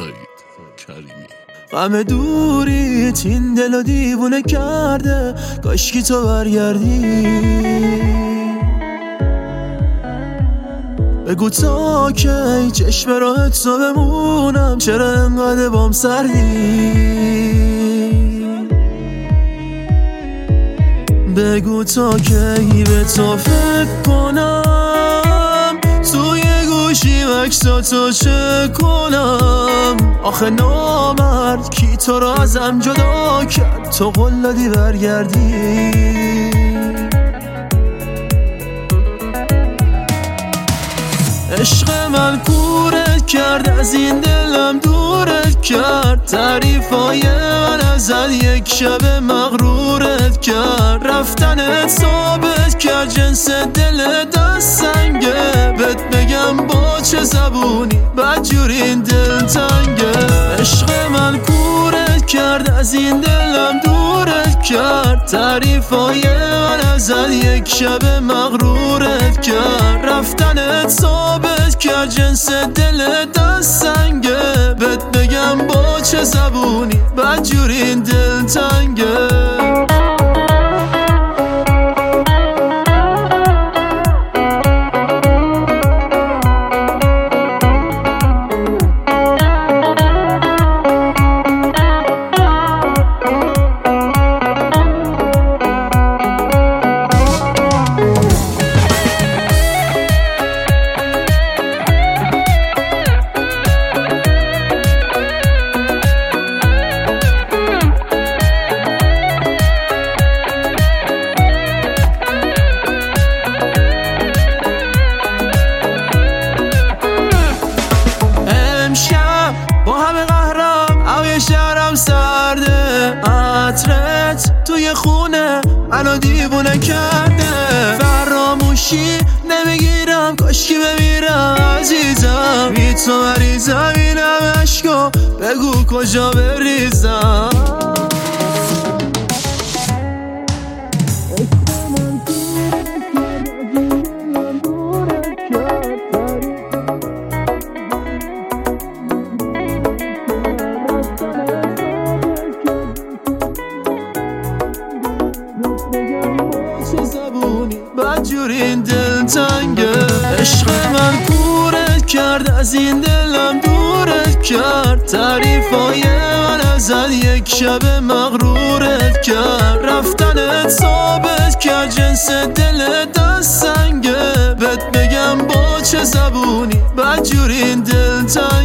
سعید کریمی. غم دوریت این دلو دیوونه کرده، کاشکی تو برگردی. بگو تا کی چشم راهت تو بمونم، چرا انقدر بام سردی. بگو تا کی به تو فکر کنم، توی گوشی عکساتو چک کنم. آخه نامرد کی تو رو ازم جدا کرد، تو قول دادی برگردی. عشق من کورت کرد، از این دلم دورت کرد. تعریفای من ازت یک شب مغرورت کرد. رفتنت ثابت کرد جنس دل دست سنگه. بهت بگم با چه زبونی بدجوری این دل تنگه. عشق من کورت کرد، از این دلم دورت کرد. تعریفای من ازت یک شب مغرورت کرد. رفتنت ثابت کرد جنس دل دست سنگه. بهت بگم با چه زبونی بدجوری این دل تنگه. شهرم سرده، عطرت توی خونه منو دیوونه کرده. فراموشی نمیگیرم کاشکی بمیرم عزیزم. بی تو مریضم اینم عشقو بگو کجا بریزم. بدجوری این دل تنگه. عشق من کورت کرد، از این دلم دورت کرد. تعریفای من ازت یک شب مغرورت کرد. رفتنت ثابت کرد جنس دل دست سنگه. بهت بگم با چه زبونی بدجوری این دل تنگه.